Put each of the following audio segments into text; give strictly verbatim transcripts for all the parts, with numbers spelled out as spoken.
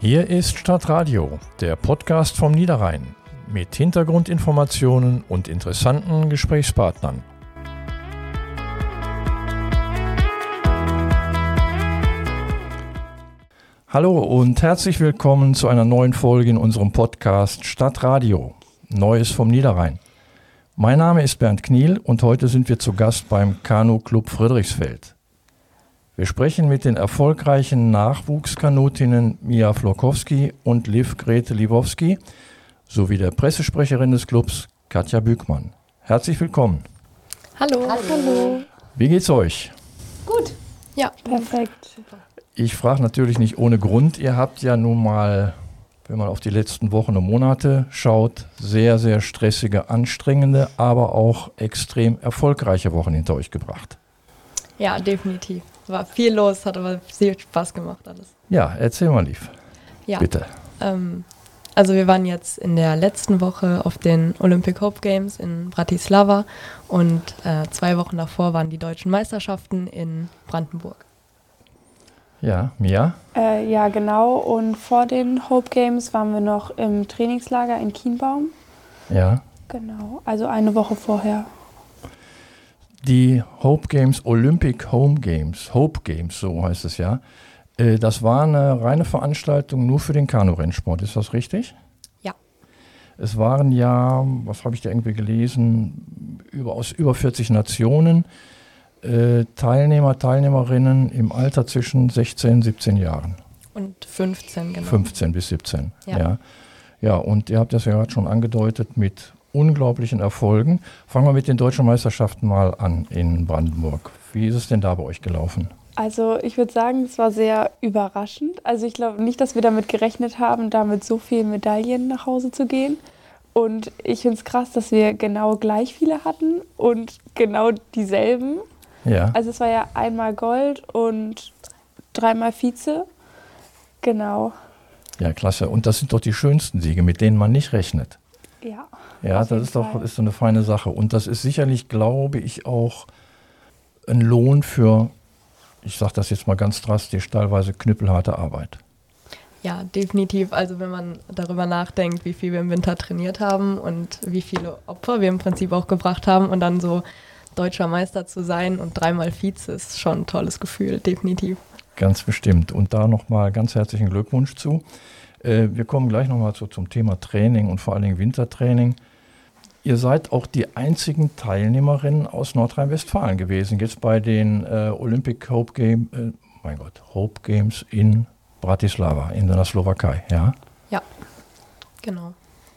Hier ist Stadtradio, der Podcast vom Niederrhein mit Hintergrundinformationen und interessanten Gesprächspartnern. Hallo und herzlich willkommen zu einer neuen Folge in unserem Podcast Stadtradio, Neues vom Niederrhein. Mein Name ist Bernd Kniel und heute sind wir zu Gast beim Kanu-Club Friedrichsfeld. Wir sprechen mit den erfolgreichen Nachwuchskanutinnen Mia Florkowski und Liv Grete Liwowski sowie der Pressesprecherin des Clubs Katja Bückmann. Herzlich willkommen. Hallo. Hallo. Wie geht's euch? Gut. Ja, Perfekt. Ich frage natürlich nicht ohne Grund. Ihr habt ja nun mal, wenn man auf die letzten Wochen und Monate schaut, sehr, sehr stressige, anstrengende, aber auch extrem erfolgreiche Wochen hinter euch gebracht. Ja, definitiv. War viel los, hat aber sehr Spaß gemacht alles. Ja, erzähl mal, Liv. Ja. Bitte. Ähm, also wir waren jetzt in der letzten Woche auf den Olympic Hope Games in Bratislava und äh, zwei Wochen davor waren die deutschen Meisterschaften in Brandenburg. Ja, Mia? Äh, ja, genau. Und vor den Hope Games waren wir noch im Trainingslager in Kienbaum. Ja. Genau, also eine Woche vorher. Die Hope Games, Olympic Home Games, Hope Games, so heißt es ja. Äh, das war eine reine Veranstaltung nur für den Kanu-Rennsport, ist das richtig? Ja. Es waren ja, was habe ich da irgendwie gelesen, über, aus über vierzig Nationen, äh, Teilnehmer, Teilnehmerinnen im Alter zwischen sechzehn und siebzehn Jahren. Und fünfzehn, genau. fünfzehn bis siebzehn, ja. ja. Ja, und ihr habt das ja gerade schon angedeutet mit unglaublichen Erfolgen. Fangen wir mit den deutschen Meisterschaften mal an in Brandenburg. Wie ist es denn da bei euch gelaufen? Also ich würde sagen, es war sehr überraschend. Also ich glaube nicht, dass wir damit gerechnet haben, da mit so vielen Medaillen nach Hause zu gehen. Und ich finde es krass, dass wir genau gleich viele hatten und genau dieselben. Ja. Also es war ja einmal Gold und dreimal Vize. Genau. Ja, klasse. Und das sind doch die schönsten Siege, mit denen man nicht rechnet. Ja. Ja, das ist doch ist so eine feine Sache. Und das ist sicherlich, glaube ich, auch ein Lohn für, ich sage das jetzt mal ganz drastisch, teilweise knüppelharte Arbeit. Ja, definitiv. Also wenn man darüber nachdenkt, wie viel wir im Winter trainiert haben und wie viele Opfer wir im Prinzip auch gebracht haben und dann so deutscher Meister zu sein und dreimal Vize ist schon ein tolles Gefühl, definitiv. Ganz bestimmt. Und da nochmal ganz herzlichen Glückwunsch zu. Äh, wir kommen gleich nochmal zu, zum Thema Training und vor allen Dingen Wintertraining. Ihr seid auch die einzigen Teilnehmerinnen aus Nordrhein-Westfalen gewesen, jetzt bei den äh, Olympic Hope Games, äh, mein Gott, Hope Games in Bratislava, in der Slowakei, ja? Ja, genau.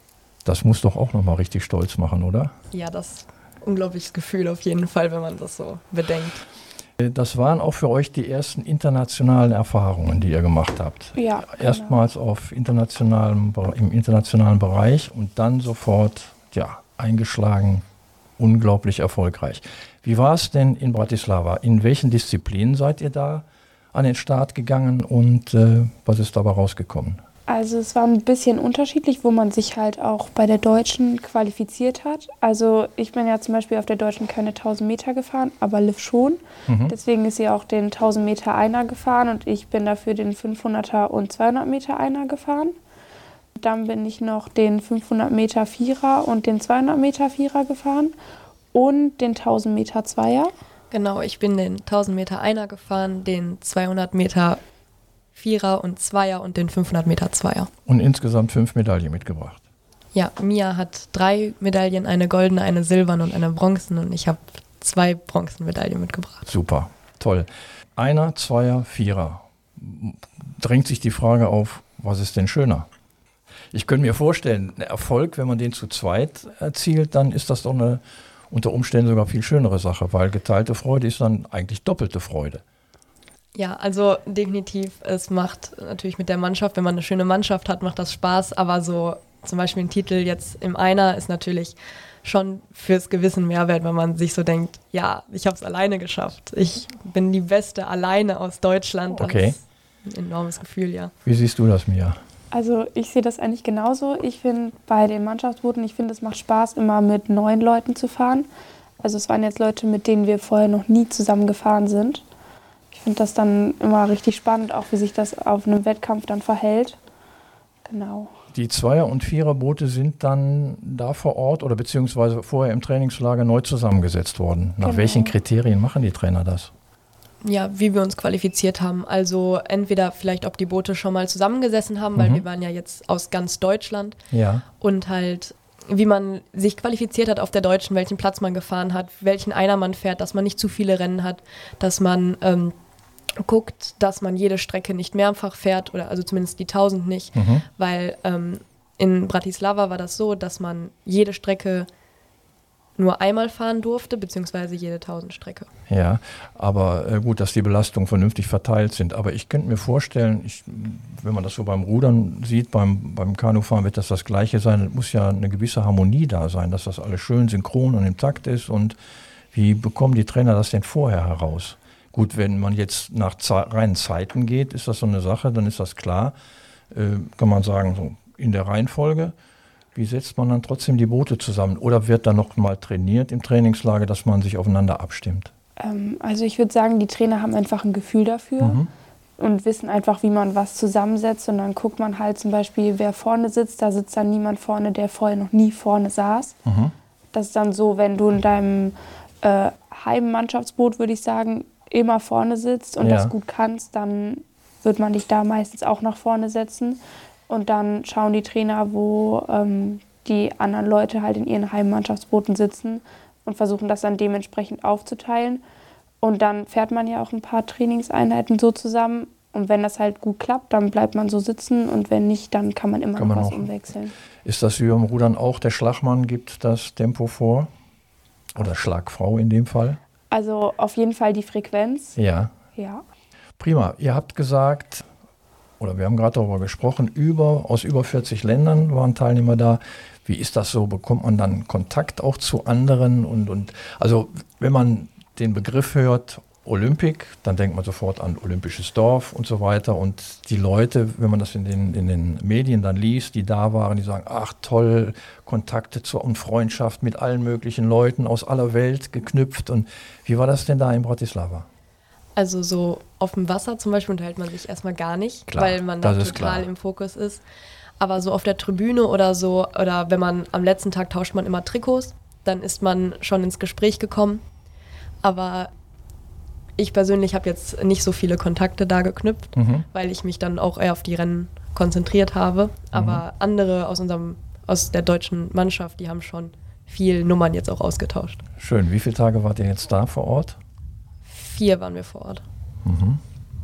Das muss doch auch nochmal richtig stolz machen, oder? Ja, das ist ein unglaubliches Gefühl auf jeden Fall, wenn man das so bedenkt. Das waren auch für euch die ersten internationalen Erfahrungen, die ihr gemacht habt. Ja, Erstmals genau. auf internationalem, im internationalen Bereich und dann sofort, ja, eingeschlagen, unglaublich erfolgreich. Wie war es denn in Bratislava? In welchen Disziplinen seid ihr da an den Start gegangen und äh, was ist dabei rausgekommen? Also es war ein bisschen unterschiedlich, wo man sich halt auch bei der Deutschen qualifiziert hat. Also ich bin ja zum Beispiel auf der Deutschen keine tausend Meter gefahren, aber Liv schon. Mhm. Deswegen ist sie auch den tausend Meter Einer gefahren und ich bin dafür den fünfhunderter und zweihundert Meter Einer gefahren. Dann bin ich noch den fünfhundert Meter Vierer und den zweihundert Meter Vierer gefahren und den tausend Meter Zweier. Genau, ich bin den tausend Meter Einer gefahren, den zweihundert Meter Vierer und Zweier und den fünfhundert Meter Zweier. Und insgesamt fünf Medaillen mitgebracht. Ja, Mia hat drei Medaillen, eine goldene, eine silberne und eine bronzene und ich habe zwei Bronzenmedaillen mitgebracht. Super, toll. Einer, Zweier, Vierer. Drängt sich die Frage auf, was ist denn schöner? Ich könnte mir vorstellen, ein Erfolg, wenn man den zu zweit erzielt, dann ist das doch eine unter Umständen sogar viel schönere Sache, weil geteilte Freude ist dann eigentlich doppelte Freude. Ja, also definitiv, es macht natürlich mit der Mannschaft, wenn man eine schöne Mannschaft hat, macht das Spaß, aber so zum Beispiel ein Titel jetzt im Einer ist natürlich schon fürs Gewissen Mehrwert, wenn man sich so denkt, ja, ich habe es alleine geschafft, ich bin die Beste alleine aus Deutschland. Okay. Das ist ein enormes Gefühl, ja. Wie siehst du das, Mia? Also ich sehe das eigentlich genauso. Ich finde bei den Mannschaftsbooten, ich finde es macht Spaß, immer mit neuen Leuten zu fahren. Also es waren jetzt Leute, mit denen wir vorher noch nie zusammen gefahren sind. Ich finde das dann immer richtig spannend, auch wie sich das auf einem Wettkampf dann verhält. Genau. Die Zweier- und Viererboote sind dann da vor Ort oder beziehungsweise vorher im Trainingslager neu zusammengesetzt worden. Nach Genau. welchen Kriterien machen die Trainer das? Ja, wie wir uns qualifiziert haben. Also entweder vielleicht, ob die Boote schon mal zusammengesessen haben, weil Mhm. wir waren ja jetzt aus ganz Deutschland. Ja. Und halt, wie man sich qualifiziert hat auf der Deutschen, welchen Platz man gefahren hat, welchen Einer man fährt, dass man nicht zu viele Rennen hat, dass man ähm, guckt, dass man jede Strecke nicht mehrfach fährt, oder also zumindest die tausend nicht, Mhm. weil ähm, in Bratislava war das so, dass man jede Strecke nur einmal fahren durfte, beziehungsweise jede tausend Strecke. Ja, aber äh, gut, dass die Belastungen vernünftig verteilt sind. Aber ich könnte mir vorstellen, ich, wenn man das so beim Rudern sieht, beim, beim Kanufahren wird das das Gleiche sein. Es muss ja eine gewisse Harmonie da sein, dass das alles schön synchron und im Takt ist. Und wie bekommen die Trainer das denn vorher heraus? Gut, wenn man jetzt nach Ze- reinen Zeiten geht, ist das so eine Sache, dann ist das klar. Äh, kann man sagen, so in der Reihenfolge. Wie setzt man dann trotzdem die Boote zusammen? Oder wird da noch mal trainiert im Trainingslager, dass man sich aufeinander abstimmt? Ähm, also ich würde sagen, die Trainer haben einfach ein Gefühl dafür Mhm. und wissen einfach, wie man was zusammensetzt. Und dann guckt man halt zum Beispiel, wer vorne sitzt. Da sitzt dann niemand vorne, der vorher noch nie vorne saß. Mhm. Das ist dann so, wenn du in deinem äh, Heimmannschaftsboot, würde ich sagen, immer vorne sitzt und Ja. das gut kannst, dann wird man dich da meistens auch nach vorne setzen. Und dann schauen die Trainer, wo ähm, die anderen Leute halt in ihren Heimmannschaftsbooten sitzen und versuchen das dann dementsprechend aufzuteilen. Und dann fährt man ja auch ein paar Trainingseinheiten so zusammen. Und wenn das halt gut klappt, dann bleibt man so sitzen. Und wenn nicht, dann kann man immer Kann noch man was auch. umwechseln. Ist das wie beim Rudern auch, der Schlagmann gibt das Tempo vor? Oder Schlagfrau in dem Fall? Also auf jeden Fall die Frequenz. Ja. Ja. Prima. Ihr habt gesagt, oder wir haben gerade darüber gesprochen, über, aus über vierzig Ländern waren Teilnehmer da. Wie ist das so? Bekommt man dann Kontakt auch zu anderen? Und, und also wenn man den Begriff hört, Olympic, dann denkt man sofort an olympisches Dorf und so weiter. Und die Leute, wenn man das in den, in den Medien dann liest, die da waren, die sagen, ach toll, Kontakte zur und Freundschaft mit allen möglichen Leuten aus aller Welt geknüpft. Und wie war das denn da in Bratislava? Also so auf dem Wasser zum Beispiel unterhält man sich erstmal gar nicht, Klar, weil man da das ist total klar. im Fokus ist. Aber so auf der Tribüne oder so, oder wenn man am letzten Tag tauscht man immer Trikots, dann ist man schon ins Gespräch gekommen. Aber ich persönlich habe jetzt nicht so viele Kontakte da geknüpft, Mhm. weil ich mich dann auch eher auf die Rennen konzentriert habe. Aber andere aus unserem, aus der deutschen Mannschaft, die haben schon viel Nummern jetzt auch ausgetauscht. Schön. Wie viele Tage wart ihr jetzt da vor Ort? Vier waren wir vor Ort. Mhm.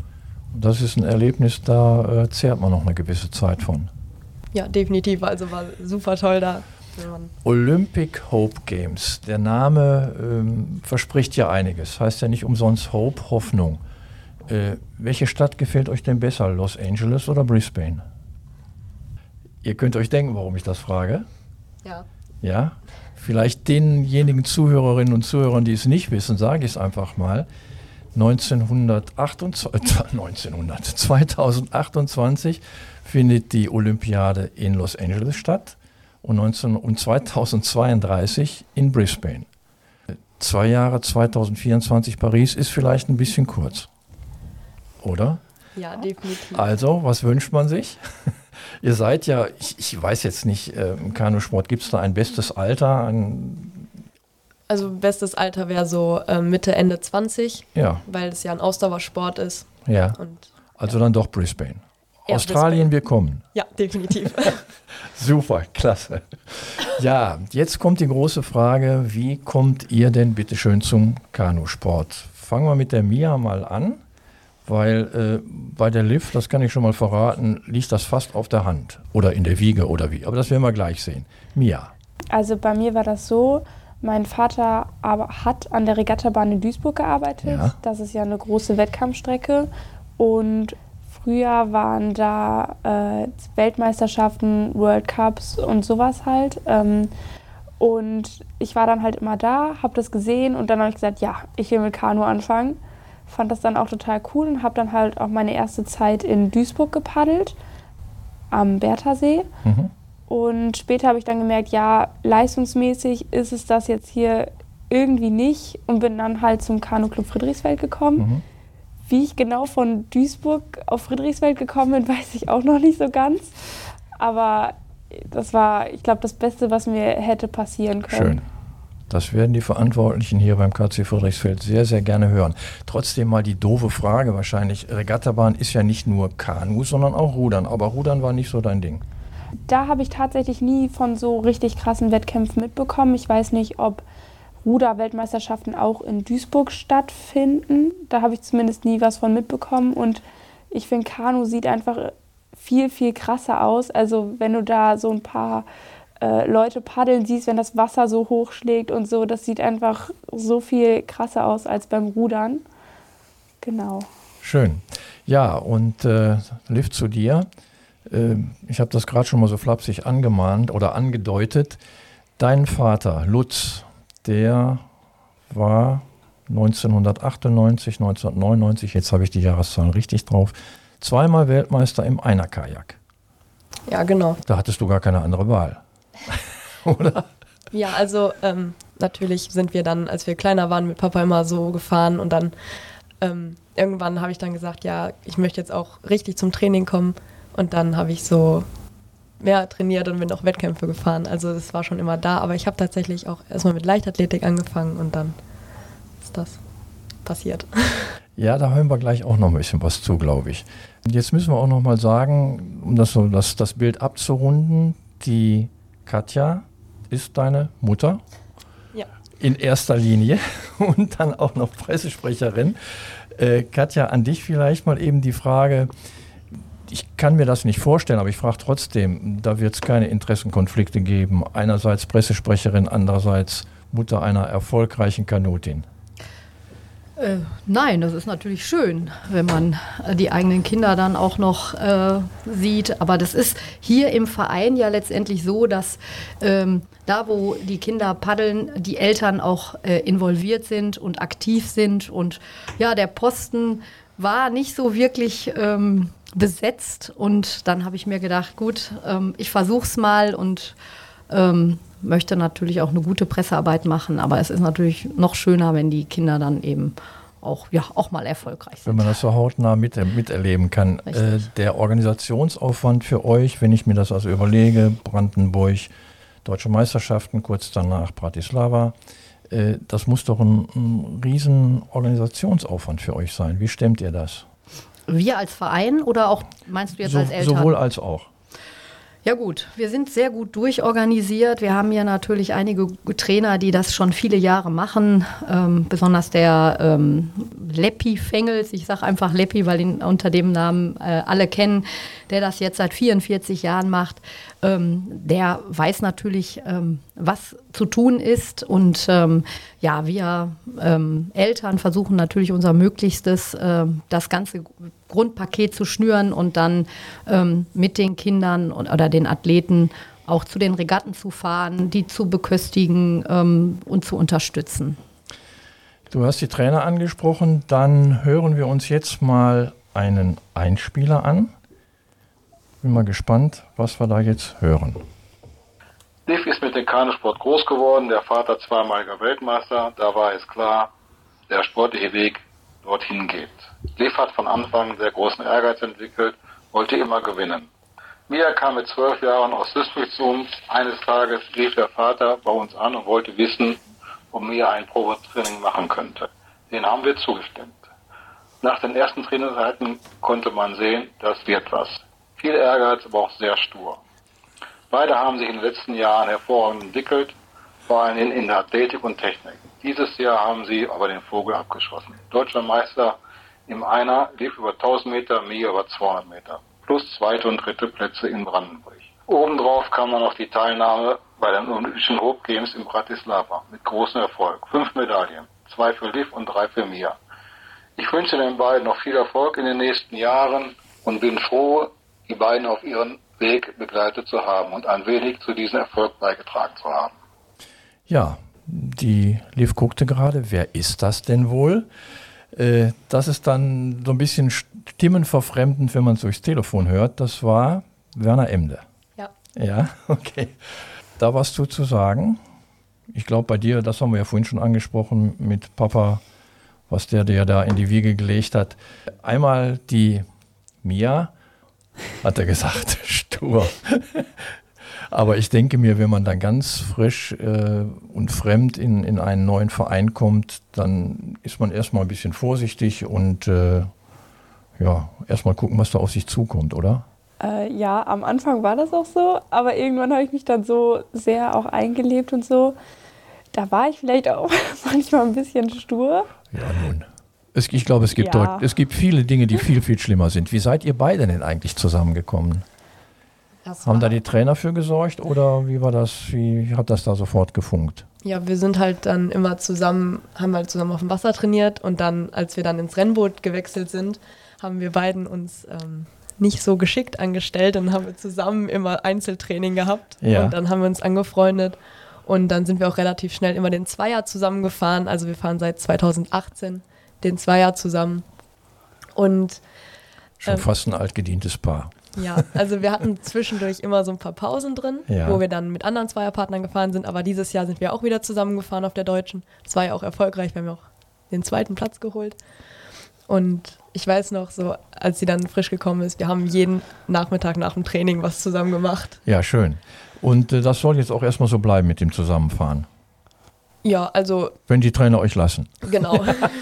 Das ist ein Erlebnis, da äh, zehrt man noch eine gewisse Zeit von. Ja, definitiv. Also war super toll da. wenn man- Olympic Hope Games. Der Name ähm, verspricht ja einiges. Heißt ja nicht umsonst Hope, Hoffnung. Äh, welche Stadt gefällt euch denn besser, Los Angeles oder Brisbane? Ihr könnt euch denken, warum ich das frage. Ja. Ja, vielleicht denjenigen Zuhörerinnen und Zuhörern, die es nicht wissen, sage ich es einfach mal. neunzehnhundertachtundzwanzig, neunzehnhundert, zweitausendachtundzwanzig findet die Olympiade in Los Angeles statt und, neunzehn, und zweitausendzweiunddreißig in Brisbane. Zwei Jahre, zweitausendvierundzwanzig Paris ist vielleicht ein bisschen kurz, oder? Ja, definitiv. Also, was wünscht man sich? Ihr seid ja, ich, ich weiß jetzt nicht, äh, im Kanusport gibt es da ein bestes Alter? Ein, Also bestes Alter wäre so äh, Mitte, Ende zwanzig, ja, weil es ja ein Ausdauersport ist. ja. Und Also dann doch Brisbane. Ja, Australien, Brisbane. wir kommen. ja, definitiv. Super, klasse. Ja, jetzt kommt die große Frage, wie kommt ihr denn bitte schön zum Kanusport? Fangen wir mit der Mia mal an, weil äh, bei der Liv, das kann ich schon mal verraten, liegt das fast auf der Hand oder in der Wiege oder wie. Aber das werden wir gleich sehen. Mia. Also bei mir war das so, mein Vater aber hat an der Regattabahn in Duisburg gearbeitet. Ja. Das ist ja eine große Wettkampfstrecke. Und früher waren da äh, Weltmeisterschaften, World Cups und sowas halt. Ähm, und ich war dann halt immer da, habe das gesehen und dann habe ich gesagt, ja, ich will mit Kanu anfangen. Fand das dann auch total cool und habe dann halt auch meine erste Zeit in Duisburg gepaddelt, am Berthasee. Mhm. Und später habe ich dann gemerkt, ja, leistungsmäßig ist es das jetzt hier irgendwie nicht und bin dann halt zum Kanu-Club Friedrichsfeld gekommen. Mhm. Wie ich genau von Duisburg auf Friedrichsfeld gekommen bin, weiß ich auch noch nicht so ganz. Aber das war, ich glaube, das Beste, was mir hätte passieren können. Schön. Das werden die Verantwortlichen hier beim K C Friedrichsfeld sehr, sehr gerne hören. Trotzdem mal die doofe Frage wahrscheinlich. Regattabahn ist ja nicht nur Kanu, sondern auch Rudern. Aber Rudern war nicht so dein Ding. Da habe ich tatsächlich nie von so richtig krassen Wettkämpfen mitbekommen. Ich weiß nicht, ob Ruder-Weltmeisterschaften auch in Duisburg stattfinden. Da habe ich zumindest nie was von mitbekommen. Und ich finde, Kanu sieht einfach viel, viel krasser aus. Also wenn du da so ein paar äh, Leute paddeln siehst, wenn das Wasser so hoch schlägt und so, das sieht einfach so viel krasser aus als beim Rudern. Genau. Schön. Ja, und äh, Liv, zu dir. Äh, ich habe das gerade schon mal so flapsig angemahnt oder angedeutet. Dein Vater, Lutz, der war neunzehnhundertachtundneunzig, neunzehnhundertneunundneunzig, jetzt habe ich die Jahreszahlen richtig drauf, zweimal Weltmeister im Einerkajak. Ja, genau. Da hattest du gar keine andere Wahl, oder? Ja, also ähm, natürlich sind wir dann, als wir kleiner waren, mit Papa immer so gefahren und dann ähm, irgendwann habe ich dann gesagt, ja, ich möchte jetzt auch richtig zum Training kommen und dann habe ich so mehr trainiert und bin auch Wettkämpfe gefahren. Also das war schon immer da, aber ich habe tatsächlich auch erstmal mit Leichtathletik angefangen und dann ist das passiert. Ja, da hören wir gleich auch noch ein bisschen was zu, glaube ich. Und jetzt müssen wir auch noch mal sagen, um das, so, das, das Bild abzurunden, die Katja ist deine Mutter. Ja. In erster Linie und dann auch noch Pressesprecherin. Äh, Katja, an dich vielleicht mal eben die Frage, ich kann mir das nicht vorstellen, aber ich frage trotzdem, da wird es keine Interessenkonflikte geben. Einerseits Pressesprecherin, andererseits Mutter einer erfolgreichen Kanutin. Äh, nein, das ist natürlich schön, wenn man die eigenen Kinder dann auch noch äh, sieht. Aber das ist hier im Verein ja letztendlich so, dass ähm, da, wo die Kinder paddeln, die Eltern auch äh, involviert sind und aktiv sind. Und ja, der Posten war nicht so wirklich ähm, besetzt. Und dann habe ich mir gedacht, gut, ähm, ich versuch's mal und ähm, möchte natürlich auch eine gute Pressearbeit machen, aber es ist natürlich noch schöner, wenn die Kinder dann eben auch, ja, auch mal erfolgreich sind. Wenn man das so hautnah mit, miterleben kann. Äh, der Organisationsaufwand für euch, wenn ich mir das also überlege, Brandenburg, Deutsche Meisterschaften, kurz danach Bratislava, äh, das muss doch ein, ein riesen Organisationsaufwand für euch sein. Wie stemmt ihr das? Wir als Verein oder auch, meinst du jetzt so, als Eltern? Sowohl als auch. Ja gut, wir sind sehr gut durchorganisiert. Wir haben ja natürlich einige Trainer, die das schon viele Jahre machen. Ähm, besonders der ähm, Leppi Fengels, ich sage einfach Leppi, weil ihn unter dem Namen äh, alle kennen, der das jetzt seit vierundvierzig Jahren macht. Ähm, der weiß natürlich, ähm, was zu tun ist. Und ähm, ja, wir ähm, Eltern versuchen natürlich unser Möglichstes, äh, das ganze Grundpaket zu schnüren und dann ähm, mit den Kindern und, oder den Athleten auch zu den Regatten zu fahren, die zu beköstigen ähm, und zu unterstützen. Du hast die Trainer angesprochen, dann hören wir uns jetzt mal einen Einspieler an. Bin mal gespannt, was wir da jetzt hören. Liv ist mit dem Kanusport groß geworden, der Vater zweimaliger Weltmeister, da war es klar, der sportliche Weg dorthin geht. Liv hat von Anfang sehr großen Ehrgeiz entwickelt, wollte immer gewinnen. Mia kam mit zwölf Jahren aus Duisburg zu uns. Eines Tages rief der Vater bei uns an und wollte wissen, ob Mia ein Probetraining machen könnte. Den haben wir zugestimmt. Nach den ersten Trainingseinheiten konnte man sehen, das wird was. Viel Ehrgeiz, aber auch sehr stur. Beide haben sich in den letzten Jahren hervorragend entwickelt, vor allem in der Athletik und Technik. Dieses Jahr haben sie aber den Vogel abgeschossen. Deutscher Meister im Einer lief über tausend Meter, Mia über zweihundert Meter. Plus zweite und dritte Plätze in Brandenburg. Obendrauf kam dann noch die Teilnahme bei den Olympischen Hope Games in Bratislava mit großem Erfolg. Fünf Medaillen, zwei für Liv und drei für Mia. Ich wünsche den beiden noch viel Erfolg in den nächsten Jahren und bin froh, die beiden auf ihren Weg begleitet zu haben und ein wenig zu diesem Erfolg beigetragen zu haben. Ja, die Liv guckte gerade, wer ist das denn wohl? Äh, das ist dann so ein bisschen stimmenverfremdend, wenn man es durchs Telefon hört. Das war Werner Emde. Ja. Ja, okay. Da was zu zu sagen. Ich glaube bei dir, das haben wir ja vorhin schon angesprochen mit Papa, was der dir da in die Wiege gelegt hat. Einmal die Mia, hat er gesagt, Tour. Aber ich denke mir, wenn man dann ganz frisch äh, und fremd in, in einen neuen Verein kommt, dann ist man erstmal ein bisschen vorsichtig und äh, ja, erstmal gucken, was da auf sich zukommt, oder? Äh, ja, am Anfang war das auch so, aber irgendwann habe ich mich dann so sehr auch eingelebt und so. Da war ich vielleicht auch manchmal ein bisschen stur. Ja, nun. Es, ich glaube, es gibt, Ja. deut- es gibt viele Dinge, die viel, viel schlimmer sind. Wie seid ihr beide denn eigentlich zusammengekommen? Das Haben da war- die Trainer für gesorgt oder wie war das? Wie hat das da sofort gefunkt? Ja, wir sind halt dann immer zusammen, haben halt zusammen auf dem Wasser trainiert und dann, als wir dann ins Rennboot gewechselt sind, haben wir beiden uns ähm, nicht so geschickt angestellt und haben wir zusammen immer Einzeltraining gehabt Ja. und dann haben wir uns angefreundet und dann sind wir auch relativ schnell immer den Zweier zusammengefahren, also wir fahren seit zweitausendachtzehn den Zweier zusammen und Schon Ähm. fast ein altgedientes Paar. ja, also wir hatten zwischendurch immer so ein paar Pausen drin, Ja. wo wir dann mit anderen Zweierpartnern gefahren sind, aber dieses Jahr sind wir auch wieder zusammengefahren auf der Deutschen. Das war ja auch erfolgreich, wir haben ja auch den zweiten Platz geholt. Und ich weiß noch, so als sie dann frisch gekommen ist, wir haben jeden Nachmittag nach dem Training was zusammen gemacht. Ja, schön. Und äh, das soll jetzt auch erstmal so bleiben mit dem Zusammenfahren, Ja, also wenn die Trainer euch lassen. genau.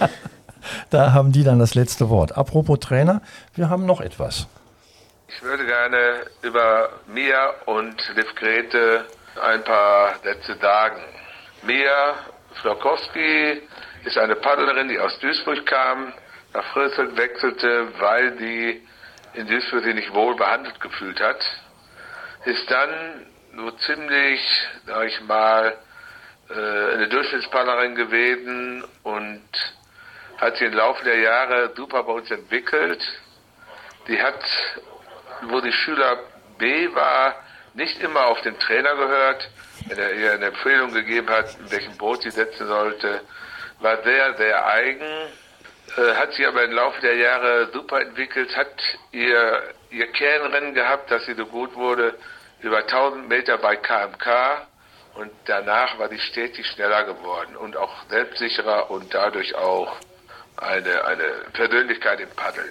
Da haben die dann das letzte Wort. Apropos Trainer, wir haben noch etwas. Ich würde gerne über Mia und Liv Grete ein paar Sätze sagen. Mia Florkowski ist eine Paddlerin, die aus Duisburg kam, nach Friesland wechselte, weil die in Duisburg sich nicht wohl behandelt gefühlt hat. Ist dann so ziemlich, sag ich mal, äh, eine Durchschnittspaddlerin gewesen und hat sich im Laufe der Jahre super bei uns entwickelt. Die hat, wo die Schüler B war, nicht immer auf den Trainer gehört, wenn er ihr eine Empfehlung gegeben hat, in welchem Boot sie setzen sollte, war sehr, sehr eigen, äh, hat sich aber im Laufe der Jahre super entwickelt, hat ihr, ihr Kernrennen gehabt, dass sie so gut wurde, über tausend Meter bei K M K und danach war sie stetig schneller geworden und auch selbstsicherer und dadurch auch eine, eine Persönlichkeit im Paddeln.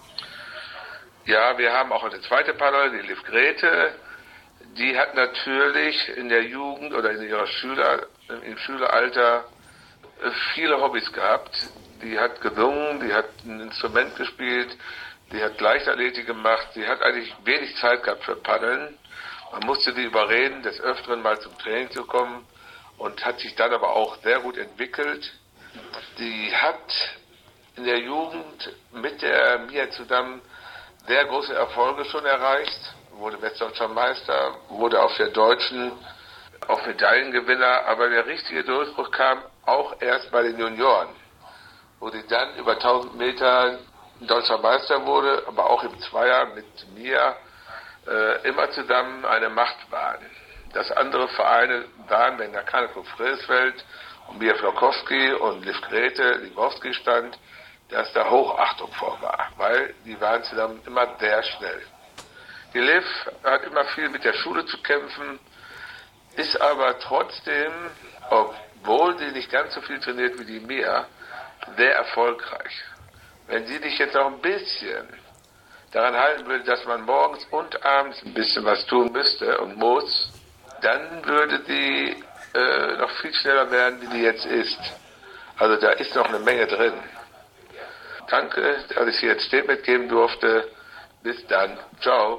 Ja, wir haben auch eine zweite Paddlerin, die Liv Grete. Die hat natürlich in der Jugend oder in ihrer Schüler, im Schüleralter viele Hobbys gehabt. Die hat gesungen, die hat ein Instrument gespielt, die hat Leichtathletik gemacht. Sie hat eigentlich wenig Zeit gehabt für Paddeln. Man musste sie überreden, des Öfteren mal zum Training zu kommen und hat sich dann aber auch sehr gut entwickelt. Die hat in der Jugend mit der Mia zusammen sehr große Erfolge schon erreicht, wurde Westdeutscher Meister, wurde auf der Deutschen auch Medaillengewinner, aber der richtige Durchbruch kam auch erst bei den Junioren, wo sie dann über tausend Meter Deutscher Meister wurde, aber auch im Zweier mit Mia äh, immer zusammen eine Macht waren. Dass andere Vereine waren, wenn der Kanaclub Friesfeld und Mia Florkowski und Liv Grete Libowski stand, dass da Hochachtung vor war, weil die waren zusammen immer sehr schnell. Die Liv hat immer viel mit der Schule zu kämpfen, ist aber trotzdem, obwohl sie nicht ganz so viel trainiert wie die Mia, sehr erfolgreich. Wenn sie dich jetzt auch ein bisschen daran halten würde, dass man morgens und abends ein bisschen was tun müsste und muss, dann würde sie äh, noch viel schneller werden, wie sie jetzt ist. Also da ist noch eine Menge drin. Danke, dass ich hier jetzt Statement geben durfte. Bis dann. Ciao.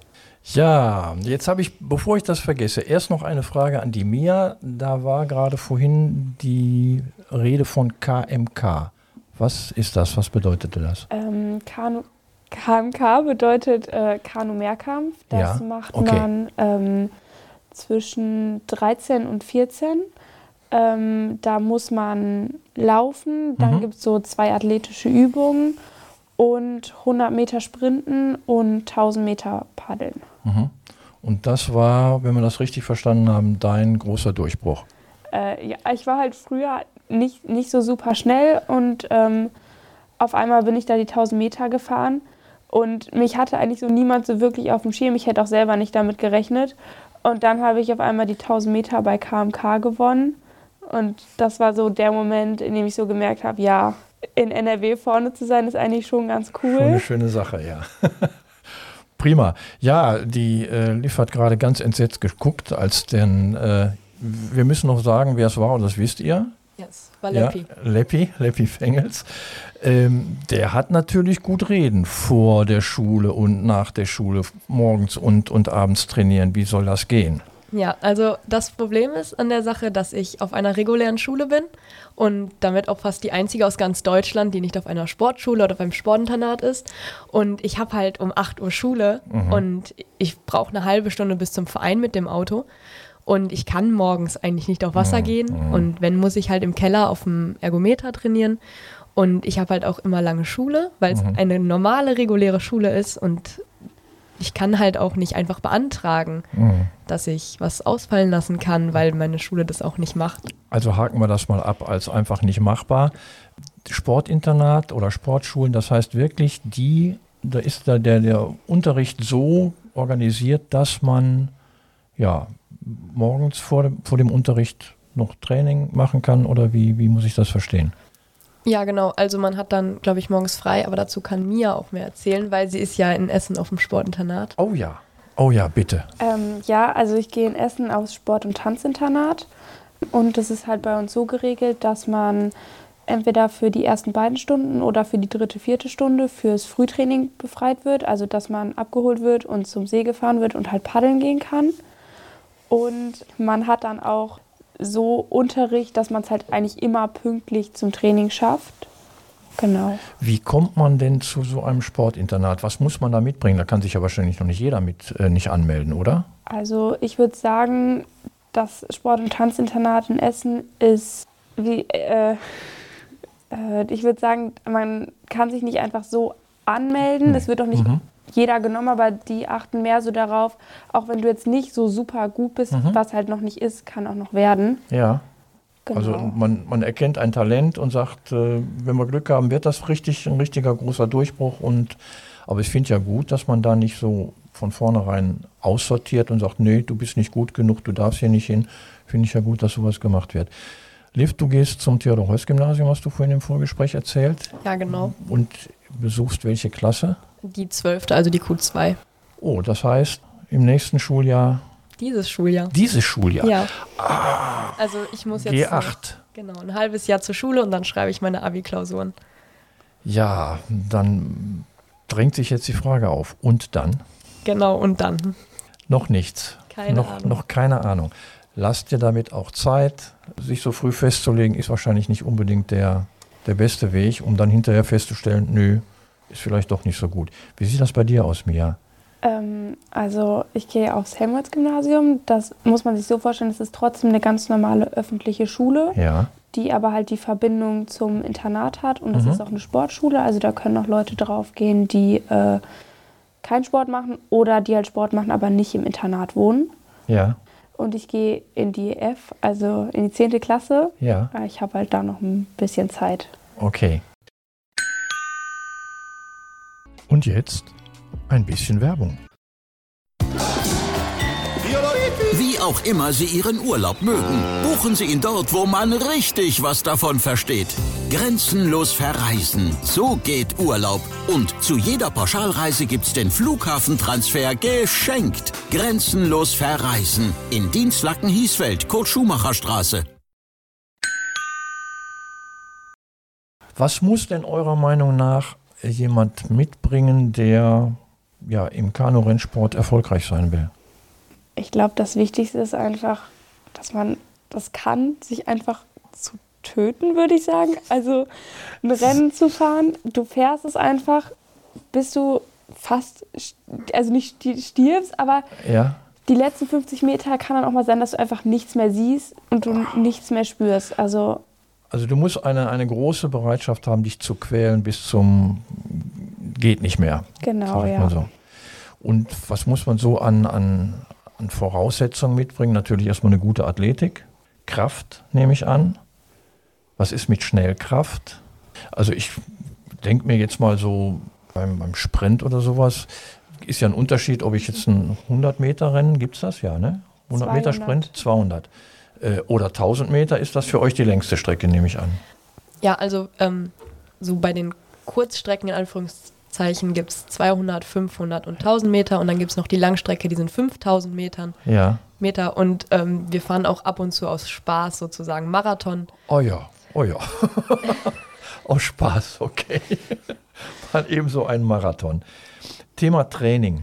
Ja, jetzt habe ich, bevor ich das vergesse, erst noch eine Frage an die Mia. Da war gerade vorhin die Rede von K M K. Was ist das? Was bedeutete das? Ähm, Kanu, K M K bedeutet äh, Kanu-Mehrkampf. Das Ja, macht okay. man ähm, zwischen dreizehn und vierzehn. Ähm, da muss man laufen, dann Mhm. gibt es so zwei athletische Übungen und hundert Meter Sprinten und tausend Meter Paddeln. Mhm. Und das war, wenn wir das richtig verstanden haben, dein großer Durchbruch. Äh, ja, ich war halt früher nicht, nicht so super schnell und ähm, auf einmal bin ich da die tausend Meter gefahren und mich hatte eigentlich so niemand so wirklich auf dem Schirm. Ich hätte auch selber nicht damit gerechnet. Und dann habe ich auf einmal die tausend Meter bei K M K gewonnen. Und das war so der Moment, in dem ich so gemerkt habe, ja, in N R W vorne zu sein, ist eigentlich schon ganz Schon eine cool. schöne Sache, ja. Prima. Ja, die äh, Liv hat gerade ganz entsetzt geguckt, als denn, äh, wir müssen noch sagen, wer es war, und das wisst ihr. Yes, war Leppi. Ja, Leppi, Leppi Fengels. Ähm, der hat natürlich gut reden vor der Schule und nach der Schule, morgens und, und abends trainieren. Wie soll das gehen? Ja, also das Problem ist an der Sache, dass ich auf einer regulären Schule bin und damit auch fast die einzige aus ganz Deutschland, die nicht auf einer Sportschule oder auf einem Sportinternat ist. Und ich habe halt um acht Uhr Schule mhm. und ich brauche eine halbe Stunde bis zum Verein mit dem Auto. Und ich kann morgens eigentlich nicht auf Wasser mhm. gehen. Und wenn, muss ich halt im Keller auf dem Ergometer trainieren. Und ich habe halt auch immer lange Schule, weil es mhm. eine normale, reguläre Schule ist. Und ich kann halt auch nicht einfach beantragen, mhm. dass ich was ausfallen lassen kann, weil meine Schule das auch nicht macht. Also haken wir das mal ab als einfach nicht machbar. Sportinternat oder Sportschulen, das heißt wirklich, die, da ist da der, der Unterricht so organisiert, dass man ja morgens vor dem, vor dem Unterricht noch Training machen kann, oder wie, wie muss ich das verstehen? Ja, genau. Also man hat dann, glaube ich, morgens frei, aber dazu kann Mia auch mehr erzählen, weil sie ist ja in Essen auf dem Sportinternat. Oh ja, oh ja, bitte. Ähm, ja, also ich gehe in Essen aufs Sport- und Tanzinternat und das ist halt bei uns so geregelt, dass man entweder für die ersten beiden Stunden oder für die dritte, vierte Stunde fürs Frühtraining befreit wird, also dass man abgeholt wird und zum See gefahren wird und halt paddeln gehen kann. Und man hat dann auch so Unterricht, dass man es halt eigentlich immer pünktlich zum Training schafft. Genau. Wie kommt man denn zu so einem Sportinternat? Was muss man da mitbringen? Da kann sich ja wahrscheinlich noch nicht jeder mit äh, nicht anmelden, oder? Also ich würde sagen, das Sport- und Tanzinternat in Essen ist wie, äh, äh, ich würde sagen, man kann sich nicht einfach so anmelden. Das wird doch nicht mhm. jeder genommen, aber die achten mehr so darauf, auch wenn du jetzt nicht so super gut bist, mhm. was halt noch nicht ist, kann auch noch werden. Ja, genau. Also man, man erkennt ein Talent und sagt, äh, wenn wir Glück haben, wird das richtig ein richtiger großer Durchbruch. Und, aber ich finde ja gut, dass man da nicht so von vornherein aussortiert und sagt, nee, du bist nicht gut genug, du darfst hier nicht hin. Finde ich ja gut, dass sowas gemacht wird. Liv, du gehst zum Theodor-Heuss-Gymnasium, hast du vorhin im Vorgespräch erzählt. Ja, genau. Und besuchst welche Klasse? Die zwölfte, also die Q zwei. Oh, das heißt, im nächsten Schuljahr? Dieses Schuljahr. Dieses Schuljahr? Ja. Ah, also ich muss jetzt G acht. Noch, genau, ein halbes Jahr zur Schule und dann schreibe ich meine Abi-Klausuren. Ja, dann drängt sich jetzt die Frage auf. Und dann? Genau, und dann? Noch nichts. Keine noch, Ahnung. Noch keine Ahnung. Lasst dir damit auch Zeit. Sich so früh festzulegen, ist wahrscheinlich nicht unbedingt der, der beste Weg, um dann hinterher festzustellen, nö, ist vielleicht doch nicht so gut. Wie sieht das bei dir aus, Mia? Ähm, also ich gehe aufs Helmholtz-Gymnasium. Das muss man sich so vorstellen, das ist trotzdem eine ganz normale öffentliche Schule, ja. die aber halt die Verbindung zum Internat hat. Und das Mhm. ist auch eine Sportschule, also da können auch Leute drauf gehen, die äh, keinen Sport machen oder die halt Sport machen, aber nicht im Internat wohnen. Ja. Und ich gehe in die F, also in die zehnte Klasse. Ja. Ich habe halt da noch ein bisschen Zeit. Okay. Und jetzt ein bisschen Werbung. Wie auch immer Sie Ihren Urlaub mögen, buchen Sie ihn dort, wo man richtig was davon versteht. Grenzenlos verreisen. So geht Urlaub. Und zu jeder Pauschalreise gibt's den Flughafentransfer geschenkt. Grenzenlos verreisen. In Dienstlaken-Hiesfeld, Kurt-Schumacher-Straße. Was muss denn eurer Meinung nach jemand mitbringen, der ja, im Kanu-Rennsport erfolgreich sein will? Ich glaube, das Wichtigste ist einfach, dass man das kann, sich einfach zu töten, würde ich sagen. Also ein Rennen zu fahren, du fährst es einfach, bis du fast, also nicht stirbst, aber ja. die letzten fünfzig Meter kann dann auch mal sein, dass du einfach nichts mehr siehst und du oh. nichts mehr spürst. Also, also du musst eine, eine große Bereitschaft haben, dich zu quälen bis zum geht nicht mehr. Genau, ja. So. Und was muss man so an, an, an Voraussetzungen mitbringen? Natürlich erstmal eine gute Athletik, Kraft nehme ich an. Was ist mit Schnellkraft? Also ich denke mir jetzt mal so beim, beim Sprint oder sowas, ist ja ein Unterschied, ob ich jetzt ein hundert Meter Rennen, gibt es das ja, ne? hundert Meter Sprint, zweihundert. Äh, oder tausend Meter, ist das für euch die längste Strecke, nehme ich an? Ja, also ähm, so bei den Kurzstrecken in Anführungszeichen Abzeichen gibt es zweihundert, fünfhundert und tausend Meter und dann gibt es noch die Langstrecke, die sind fünftausend Metern. Ja. Meter und ähm, wir fahren auch ab und zu aus Spaß sozusagen Marathon. Oh ja, oh ja. Aus Spaß, okay. Mal eben so ein Marathon. Thema Training.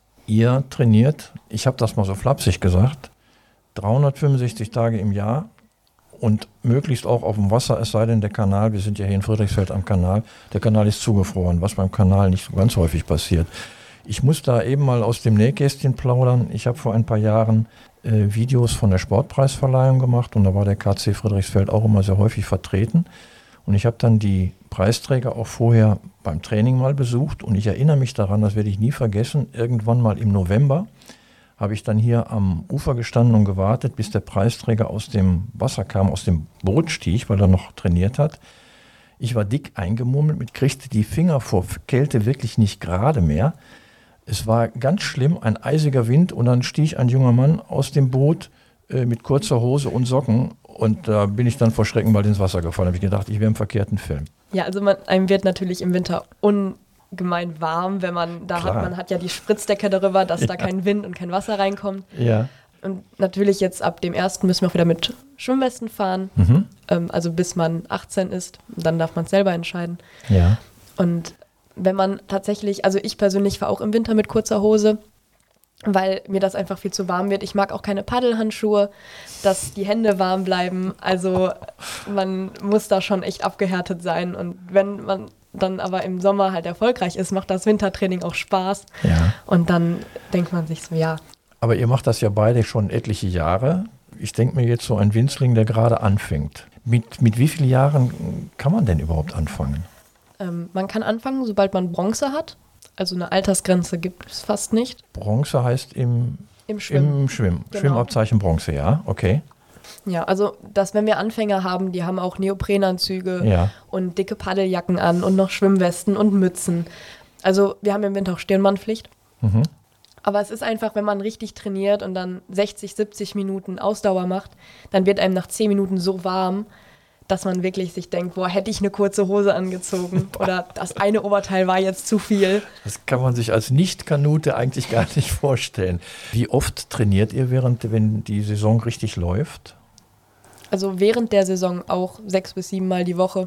Ihr trainiert, ich habe das mal so flapsig gesagt, dreihundertfünfundsechzig Tage im Jahr und möglichst auch auf dem Wasser, es sei denn der Kanal, wir sind ja hier in Friedrichsfeld am Kanal, der Kanal ist zugefroren, was beim Kanal nicht so ganz häufig passiert. Ich muss da eben mal aus dem Nähkästchen plaudern. Ich habe vor ein paar Jahren äh, Videos von der Sportpreisverleihung gemacht und da war der K C Friedrichsfeld auch immer sehr häufig vertreten. Und ich habe dann die Preisträger auch vorher beim Training mal besucht und ich erinnere mich daran, das werde ich nie vergessen, irgendwann mal im November habe ich dann hier am Ufer gestanden und gewartet, bis der Preisträger aus dem Wasser kam, aus dem Boot stieg, weil er noch trainiert hat. Ich war dick eingemummelt, mit kriegte die Finger vor Kälte wirklich nicht gerade mehr. Es war ganz schlimm, ein eisiger Wind und dann stieg ein junger Mann aus dem Boot äh, mit kurzer Hose und Socken und da bin ich dann vor Schrecken bald ins Wasser gefallen. Da habe ich gedacht, ich wäre im verkehrten Film. Ja, also man, einem wird natürlich im Winter ungemein warm, wenn man da Klar. hat, man hat ja die Spritzdecke darüber, dass Ja. da kein Wind und kein Wasser reinkommt. Ja. Und natürlich jetzt ab dem ersten müssen wir auch wieder mit Schwimmwesten fahren, Mhm. ähm, also bis man achtzehn ist, dann darf man es selber entscheiden. Ja. Und wenn man tatsächlich, also ich persönlich fahre auch im Winter mit kurzer Hose, weil mir das einfach viel zu warm wird. Ich mag auch keine Paddelhandschuhe, dass die Hände warm bleiben. Also man muss da schon echt abgehärtet sein. Und wenn man dann aber im Sommer halt erfolgreich ist, macht das Wintertraining auch Spaß. Ja. Und dann denkt man sich so, ja. Aber ihr macht das ja beide schon etliche Jahre. Ich denke mir jetzt so ein Winzling, der gerade anfängt. Mit, mit wie vielen Jahren kann man denn überhaupt anfangen? Ähm, man kann anfangen, sobald man Bronze hat. Also eine Altersgrenze gibt es fast nicht. Bronze heißt im, Im Schwimmen. im Schwimmen. Genau. Schwimmabzeichen Bronze, ja, okay. Ja, also dass wenn wir Anfänger haben, die haben auch Neoprenanzüge Ja. und dicke Paddeljacken an und noch Schwimmwesten und Mützen. Also wir haben im Winter auch Stirnbandpflicht. Mhm. Aber es ist einfach, wenn man richtig trainiert und dann sechzig, siebzig Minuten Ausdauer macht, dann wird einem nach zehn Minuten so warm, dass man wirklich sich denkt, boah, hätte ich eine kurze Hose angezogen oder das eine Oberteil war jetzt zu viel. Das kann man sich als Nicht-Kanute eigentlich gar nicht vorstellen. Wie oft trainiert ihr, während wenn die Saison richtig läuft? Also während der Saison auch sechs bis sieben Mal die Woche.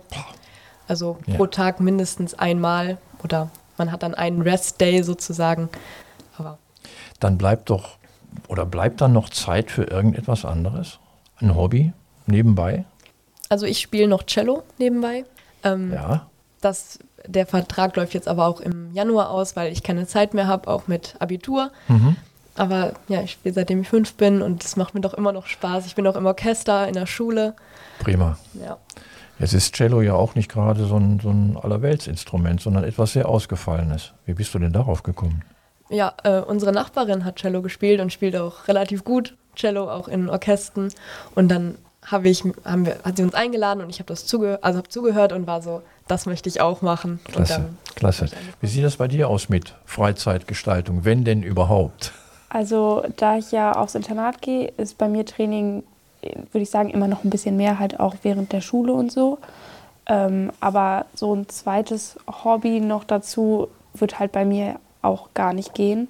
Also Ja. pro Tag mindestens einmal oder man hat dann einen Rest-Day sozusagen. Aber Dann bleibt doch, oder bleibt dann noch Zeit für irgendetwas anderes? Ein Hobby nebenbei? also ich spiele noch Cello nebenbei. Ähm, Ja. das, der Vertrag läuft jetzt aber auch im Januar aus, weil ich keine Zeit mehr habe, auch mit Abitur. Mhm. Aber ja, ich spiele seitdem ich fünf bin und es macht mir doch immer noch Spaß. Ich bin auch im Orchester, in der Schule. Prima. Ja. Jetzt ist Cello ja auch nicht gerade so ein, so ein Allerweltsinstrument, sondern etwas sehr Ausgefallenes. Wie bist du denn darauf gekommen? Ja, äh, unsere Nachbarin hat Cello gespielt und spielt auch relativ gut Cello, auch in Orchestern. Und dann habe ich, haben wir, hat sie uns eingeladen und ich habe das zuge also hab zugehört und war so, das möchte ich auch machen. Und Klasse, dann, klasse. Wie sieht das bei dir aus mit Freizeitgestaltung, wenn denn überhaupt? Also da ich ja aufs Internat gehe, ist bei mir Training, würde ich sagen, immer noch ein bisschen mehr, halt auch während der Schule und so. Ähm, aber so ein zweites Hobby noch dazu wird halt bei mir auch gar nicht gehen.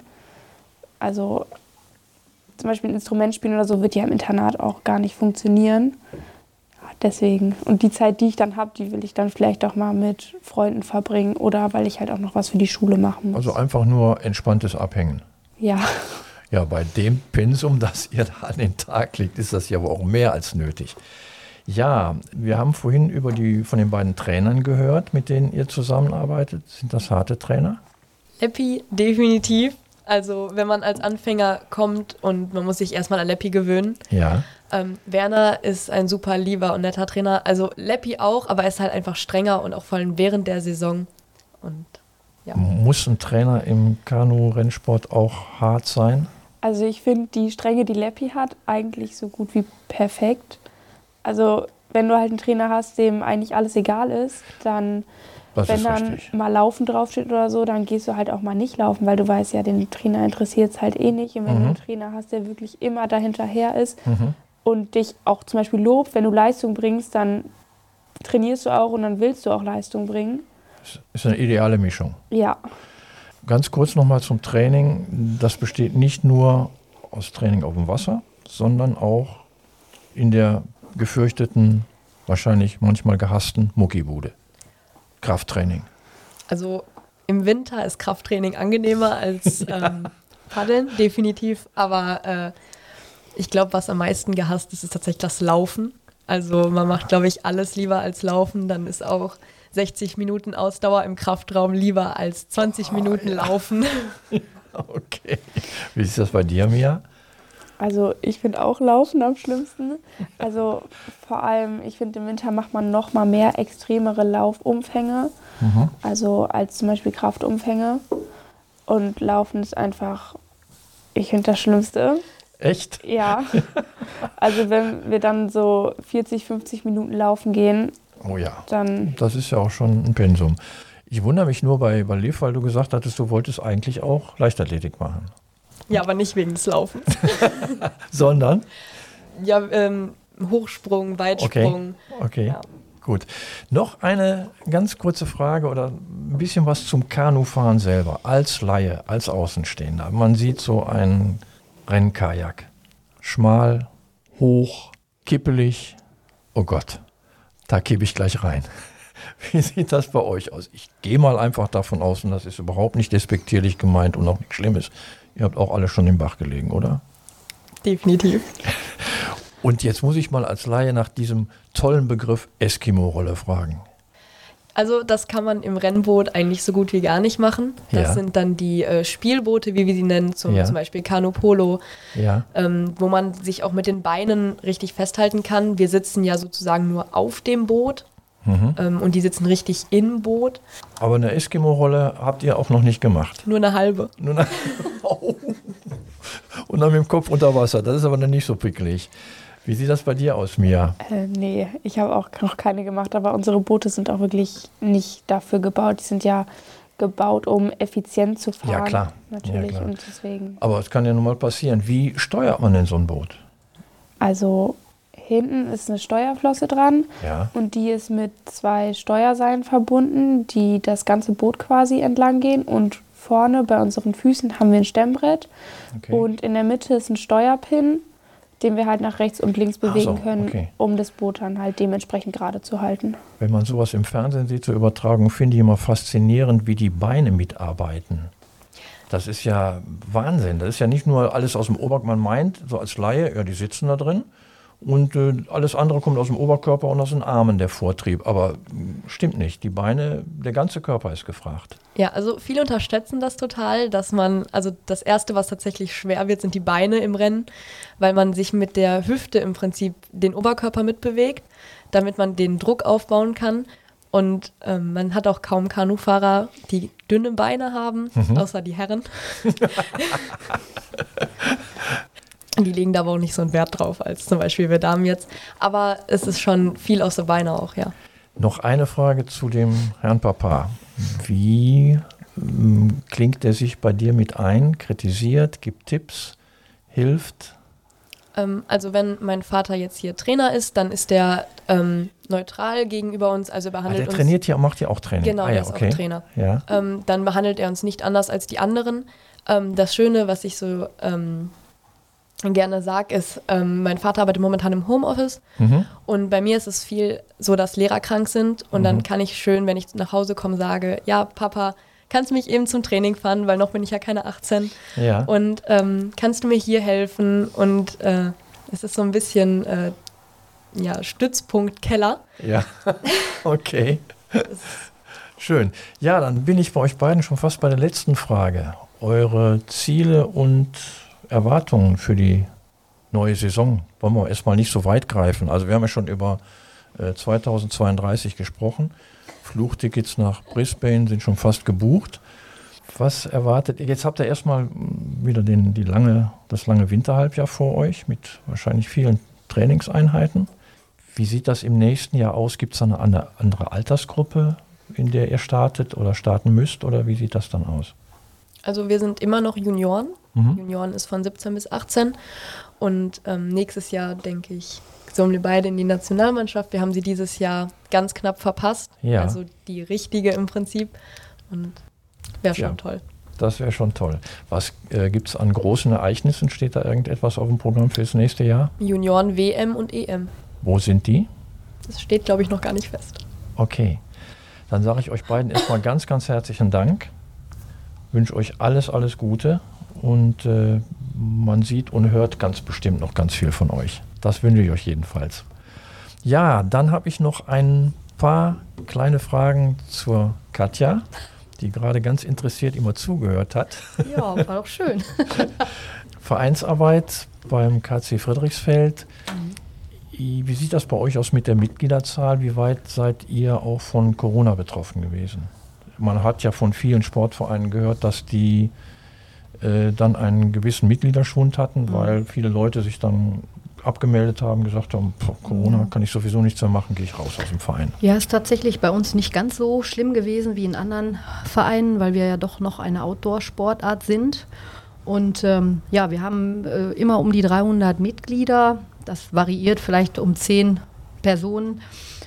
Also zum Beispiel ein Instrument spielen oder so wird ja im Internat auch gar nicht funktionieren. Ja, deswegen. Und die Zeit, die ich dann habe, die will ich dann vielleicht auch mal mit Freunden verbringen oder weil ich halt auch noch was für die Schule machen muss. Also einfach nur entspanntes Abhängen. Ja. Ja, bei dem Pensum, das ihr da an den Tag legt, ist das ja aber auch mehr als nötig. Ja, wir haben vorhin über die von den beiden Trainern gehört, mit denen ihr zusammenarbeitet. Sind das harte Trainer? Leppi, definitiv. Also wenn man als Anfänger kommt und man muss sich erstmal an Leppi gewöhnen. Ja. Ähm, Werner ist ein super lieber und netter Trainer. Also Leppi auch, aber er ist halt einfach strenger und auch vor allem während der Saison. Und ja. Muss ein Trainer im Kanu-Rennsport auch hart sein? Also ich finde die Strenge, die Leppi hat, eigentlich so gut wie perfekt. Also wenn du halt einen Trainer hast, dem eigentlich alles egal ist, dann, Das wenn ist dann richtig. mal Laufen draufsteht oder so, dann gehst du halt auch mal nicht laufen, weil du weißt ja, den Trainer interessiert es halt eh nicht. Und wenn Mhm. du einen Trainer hast, der wirklich immer dahinterher ist Mhm. und dich auch zum Beispiel lobt, wenn du Leistung bringst, dann trainierst du auch und dann willst du auch Leistung bringen. Das ist eine ideale Mischung. Ja. Ganz kurz nochmal zum Training. Das besteht nicht nur aus Training auf dem Wasser, sondern auch in der gefürchteten, wahrscheinlich manchmal gehassten Muckibude. Krafttraining. Also im Winter ist Krafttraining angenehmer als ähm, Paddeln, definitiv. Aber äh, ich glaube, was am meisten gehasst ist, ist tatsächlich das Laufen. Also man macht, glaube ich, alles lieber als Laufen. Dann ist auch sechzig Minuten Ausdauer im Kraftraum lieber als zwanzig oh, Minuten ja. Laufen. Okay. Wie ist das bei dir, Mia? Also ich finde auch Laufen am schlimmsten. Also vor allem, ich finde im Winter macht man noch mal mehr extremere Laufumfänge, mhm. also als zum Beispiel Kraftumfänge. Und Laufen ist einfach, ich finde das Schlimmste. Echt? Ja. Also wenn wir dann so vierzig, fünfzig Minuten laufen gehen, oh ja, dann... Das ist ja auch schon ein Pensum. Ich wundere mich nur bei, bei Liv, weil du gesagt hattest, du wolltest eigentlich auch Leichtathletik machen. Ja, aber nicht wegen des Laufens. Sondern? Ja, ähm, Hochsprung, Weitsprung. Okay, okay. Ja. Gut. Noch eine ganz kurze Frage oder ein bisschen was zum Kanufahren selber. Als Laie, als Außenstehender. Man sieht so ein Rennkajak. Schmal, hoch, kippelig. Oh Gott, da kippe ich gleich rein. Wie sieht das bei euch aus? Ich gehe mal einfach davon aus, und das ist überhaupt nicht despektierlich gemeint und auch nichts Schlimmes. Ihr habt auch alle schon im Bach gelegen, oder? Definitiv. Und jetzt muss ich mal als Laie nach diesem tollen Begriff Eskimo-Rolle fragen. Also das kann man im Rennboot eigentlich so gut wie gar nicht machen. Das ja. sind dann die äh, Spielboote, wie wir sie nennen, zum, ja. zum Beispiel Kanu Polo, ja. ähm, wo man sich auch mit den Beinen richtig festhalten kann. Wir sitzen ja sozusagen nur auf dem Boot. Mhm. Ähm, und die sitzen richtig im Boot. Aber eine Eskimo-Rolle habt ihr auch noch nicht gemacht? Nur eine halbe. Nur eine oh. Und dann mit dem Kopf unter Wasser. Das ist aber dann nicht so prickelig. Wie sieht das bei dir aus, Mia? Äh, nee, ich habe auch noch keine gemacht, aber unsere Boote sind auch wirklich nicht dafür gebaut. Die sind ja gebaut, um effizient zu fahren. Ja, klar. Natürlich. Ja, klar. Und deswegen. Aber es kann ja nun mal passieren. Wie steuert man denn so ein Boot? Also hinten ist eine Steuerflosse dran ja. und die ist mit zwei Steuerseilen verbunden, die das ganze Boot quasi entlang gehen. Und vorne bei unseren Füßen haben wir ein Stemmbrett okay. und in der Mitte ist ein Steuerpin, den wir halt nach rechts und links bewegen so, können, okay. um das Boot dann halt dementsprechend gerade zu halten. Wenn man sowas im Fernsehen sieht zur Übertragung, finde ich immer faszinierend, wie die Beine mitarbeiten. Das ist ja Wahnsinn. Das ist ja nicht nur alles aus dem Oberkörper, man meint, so als Laie, ja, die sitzen da drin und äh, alles andere kommt aus dem Oberkörper und aus den Armen, der Vortrieb. Aber äh, stimmt nicht, die Beine, der ganze Körper ist gefragt. Ja, also viele unterschätzen das total, dass man, also das Erste, was tatsächlich schwer wird, sind die Beine im Rennen, weil man sich mit der Hüfte im Prinzip den Oberkörper mitbewegt, damit man den Druck aufbauen kann. Und ähm, man hat auch kaum Kanufahrer, die dünne Beine haben, mhm. außer die Herren. Die legen da aber auch nicht so einen Wert drauf, als zum Beispiel wir Damen jetzt. Aber es ist schon viel aus der Beine auch, ja. Noch eine Frage zu dem Herrn Papa. Wie ähm, klingt er sich bei dir mit ein, kritisiert, gibt Tipps, hilft? Ähm, also wenn mein Vater jetzt hier Trainer ist, dann ist der ähm, neutral gegenüber uns. Also behandelt ah, der uns, trainiert ja, macht ja auch Training. Genau, ah, ja, der ist okay. auch Trainer. Ja. Ähm, dann behandelt er uns nicht anders als die anderen. Ähm, das Schöne, was ich so ähm, gerne sage, ist, ähm, mein Vater arbeitet momentan im Homeoffice mhm. und bei mir ist es viel so, dass Lehrer krank sind und mhm. dann kann ich schön, wenn ich nach Hause komme, sage, ja Papa, kannst du mich eben zum Training fahren, weil noch bin ich ja keine achtzehn ja. und ähm, kannst du mir hier helfen und äh, es ist so ein bisschen äh, ja, Stützpunkt Keller. Ja, okay. Schön. Ja, dann bin ich bei euch beiden schon fast bei der letzten Frage. Eure Ziele und Erwartungen für die neue Saison. Wollen wir erstmal nicht so weit greifen. Also wir haben ja schon über äh, zweitausendzweiunddreißig gesprochen. Flugtickets nach Brisbane sind schon fast gebucht. Was erwartet ihr? Jetzt habt ihr erstmal wieder den, die lange, das lange Winterhalbjahr vor euch mit wahrscheinlich vielen Trainingseinheiten. Wie sieht das im nächsten Jahr aus? Gibt es da eine andere Altersgruppe, in der ihr startet oder starten müsst? Oder wie sieht das dann aus? Also wir sind immer noch Junioren. Mhm. Junioren ist von siebzehn bis achtzehn. Und ähm, nächstes Jahr, denke ich, sollen wir beide in die Nationalmannschaft. Wir haben sie dieses Jahr ganz knapp verpasst. Ja. Also die richtige im Prinzip. Und wäre schon ja, toll. Das wäre schon toll. Was äh, gibt es an großen Ereignissen? Steht da irgendetwas auf dem Programm für das nächste Jahr? Junioren W M und E M. Wo sind die? Das steht, glaube ich, noch gar nicht fest. Okay. Dann sage ich euch beiden erstmal ganz, ganz herzlichen Dank. Wünsche euch alles, alles Gute. Und äh, man sieht und hört ganz bestimmt noch ganz viel von euch. Das wünsche ich euch jedenfalls. Ja, dann habe ich noch ein paar kleine Fragen zur Katja, die gerade ganz interessiert immer zugehört hat. Ja, war doch schön. Vereinsarbeit beim K C Friedrichsfeld. Mhm. Wie sieht das bei euch aus mit der Mitgliederzahl? Wie weit seid ihr auch von Corona betroffen gewesen? Man hat ja von vielen Sportvereinen gehört, dass die äh, dann einen gewissen Mitgliederschwund hatten, mhm. weil viele Leute sich dann abgemeldet haben, gesagt haben, Corona kann ich sowieso nichts mehr machen, gehe ich raus aus dem Verein. Ja, ist tatsächlich bei uns nicht ganz so schlimm gewesen wie in anderen Vereinen, weil wir ja doch noch eine Outdoor-Sportart sind. Und ähm, ja, wir haben äh, immer um die dreihundert Mitglieder. Das variiert vielleicht um zehn Personen.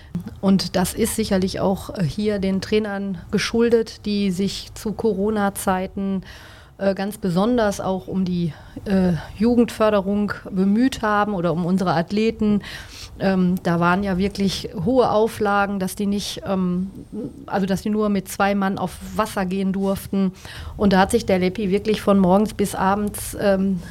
Und das ist sicherlich auch hier den Trainern geschuldet, die sich zu Corona-Zeiten äh, ganz besonders auch um die äh, Jugendförderung bemüht haben oder um unsere Athleten. Ähm, da waren ja wirklich hohe Auflagen, dass die nicht, ähm, also dass die nur mit zwei Mann auf Wasser gehen durften. Und da hat sich der Leppi wirklich von morgens bis abends ähm,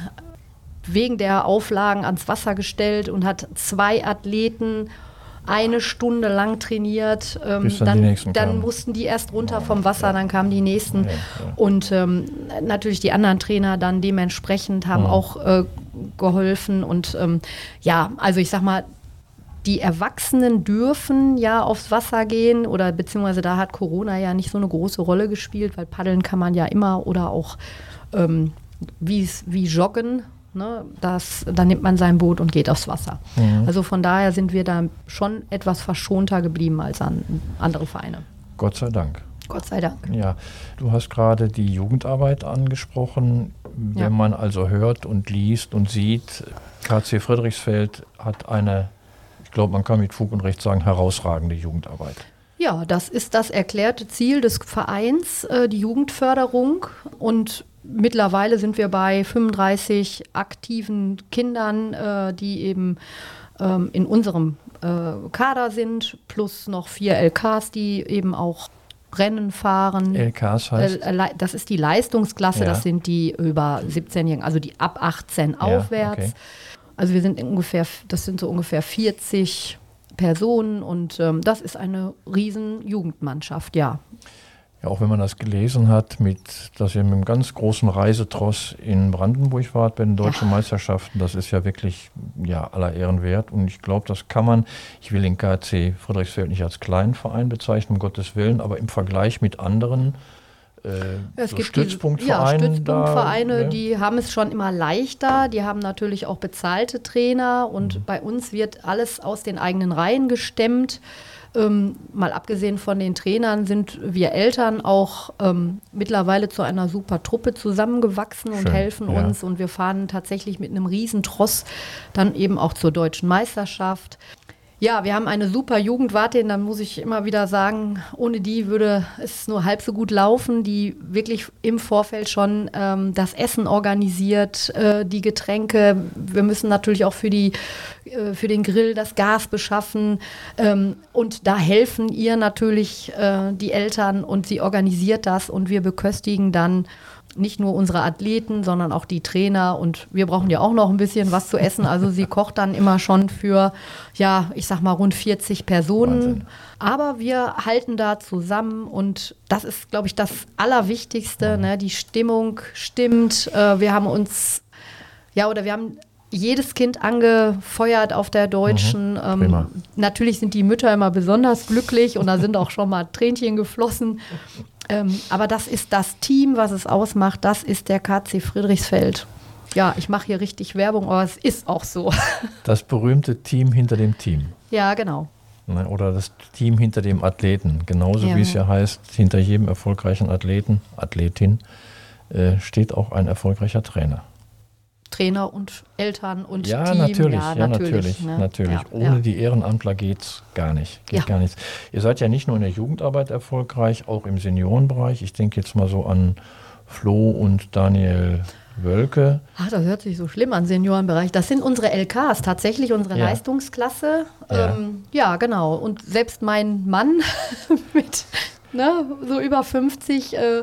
wegen der Auflagen ans Wasser gestellt und hat zwei Athleten eine Stunde lang trainiert. Ähm, Bis dann dann die nächsten dann kamen. mussten die erst runter vom Wasser, ja. Dann kamen die nächsten. Ja, ja. Und ähm, natürlich die anderen Trainer dann dementsprechend haben ja. auch äh, geholfen. Und ähm, ja, also ich sag mal, die Erwachsenen dürfen ja aufs Wasser gehen oder beziehungsweise da hat Corona ja nicht so eine große Rolle gespielt, weil paddeln kann man ja immer oder auch ähm, wie joggen. Ne, das, dann nimmt man sein Boot und geht aufs Wasser. Mhm. Also von daher sind wir da schon etwas verschonter geblieben als an andere Vereine. Gott sei Dank. Gott sei Dank. Ja, du hast gerade die Jugendarbeit angesprochen. Wenn Ja. man also hört und liest und sieht, K C Friedrichsfeld hat eine, ich glaube, man kann mit Fug und Recht sagen, herausragende Jugendarbeit. Ja, das ist das erklärte Ziel des Vereins, äh, die Jugendförderung. Und mittlerweile sind wir bei fünfunddreißig aktiven Kindern, äh, die eben ähm, in unserem äh, Kader sind, plus noch vier L Ks, die eben auch Rennen fahren. L Ks heißt? Äh, äh, das ist die Leistungsklasse, Ja. das sind die über siebzehnjährigen, also die ab achtzehn aufwärts. okay. Also wir sind ungefähr, das sind so ungefähr vierzig Personen und ähm, das ist eine riesen Jugendmannschaft, ja. Ja, auch wenn man das gelesen hat, mit, dass ihr mit einem ganz großen Reisetross in Brandenburg wart bei den deutschen Ja. Meisterschaften, das ist ja wirklich ja, aller Ehren wert. Und ich glaube, das kann man, ich will den K C Friedrichsfeld nicht als kleinen Verein bezeichnen, um Gottes Willen, aber im Vergleich mit anderen äh, Es so gibt Stützpunktvereine, die, ja, Stützpunktvereine, da, ja. die haben es schon immer leichter. Die haben natürlich auch bezahlte Trainer und Mhm. bei uns wird alles aus den eigenen Reihen gestemmt. Ähm, mal abgesehen von den Trainern sind wir Eltern auch ähm, mittlerweile zu einer super Truppe zusammengewachsen und Schön, helfen ja. uns. Und wir fahren tatsächlich mit einem Riesentross dann eben auch zur deutschen Meisterschaft. Ja, wir haben eine super Jugendwartin, da muss ich immer wieder sagen, ohne die würde es nur halb so gut laufen, die wirklich im Vorfeld schon ähm, das Essen organisiert, äh, die Getränke. Wir müssen natürlich auch für, die, äh, für den Grill das Gas beschaffen ähm, und da helfen ihr natürlich äh, die Eltern und sie organisiert das und wir beköstigen dann nicht nur unsere Athleten, sondern auch die Trainer und wir brauchen ja auch noch ein bisschen was zu essen. Also sie kocht dann immer schon für, ja, ich sag mal rund vierzig Personen. Wahnsinn. Aber wir halten da zusammen und das ist, glaube ich, das Allerwichtigste. Ne? Die Stimmung stimmt. Äh, wir haben uns, ja, oder wir haben jedes Kind angefeuert auf der Deutschen. Mhm, ähm, prima. natürlich sind die Mütter immer besonders glücklich und da sind auch schon mal Tränchen geflossen. Ähm, aber das ist das Team, was es ausmacht. Das ist der K C Friedrichsfeld. Ja, ich mache hier richtig Werbung, aber es ist auch so. Das berühmte Team hinter dem Team. Ja, genau. Ne, oder das Team hinter dem Athleten. Genauso Ja. wie es ja heißt, hinter jedem erfolgreichen Athleten, Athletin, äh, steht auch ein erfolgreicher Trainer. Trainer und Eltern und ja, Team. Natürlich, ja, ja, natürlich. natürlich, Ne? natürlich. Ja, Ohne ja. die Ehrenamtler geht es gar nicht. Geht Ja. gar nichts. Ihr seid ja nicht nur in der Jugendarbeit erfolgreich, auch im Seniorenbereich. Ich denke jetzt mal so an Flo und Daniel Wölke. Ach, das hört sich so schlimm an, Seniorenbereich. Das sind unsere L Ks, tatsächlich unsere Ja. Leistungsklasse. Ja. Ähm, ja, genau. Und selbst mein Mann mit ne, so über fünfzig, äh,